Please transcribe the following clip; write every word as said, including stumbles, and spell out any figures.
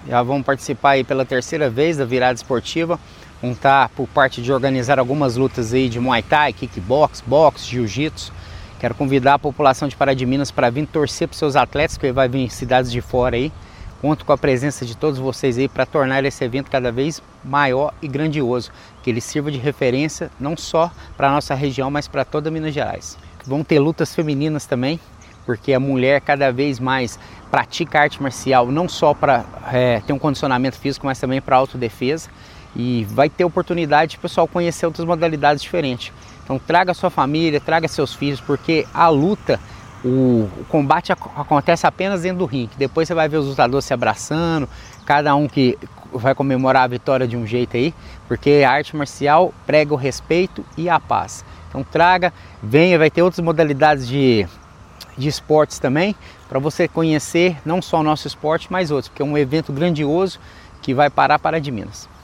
já vão participar aí pela terceira vez da virada esportiva. Vão estar por parte de organizar algumas lutas aí de Muay Thai, Kickbox, Boxe, Jiu-Jitsu. Quero convidar a população de Pará de Minas para vir torcer para os seus atletas, que vai vir em cidades de fora aí. Conto com a presença de todos vocês aí para tornar esse evento cada vez maior e grandioso, que ele sirva de referência não só para a nossa região, mas para toda Minas Gerais. Vão ter lutas femininas também, porque a mulher cada vez mais pratica arte marcial, não só para é, ter um condicionamento físico, mas também para autodefesa. E vai ter oportunidade de o pessoal conhecer outras modalidades diferentes. Então traga sua família, traga seus filhos, porque a luta, o, o combate ac acontece apenas dentro do ringue. Depois você vai ver os lutadores se abraçando, cada um que vai comemorar a vitória de um jeito aí, porque a arte marcial prega o respeito e a paz. Então traga, venha, vai ter outras modalidades de, de esportes também, para você conhecer não só o nosso esporte, mas outros, porque é um evento grandioso que vai parar Pará de Minas.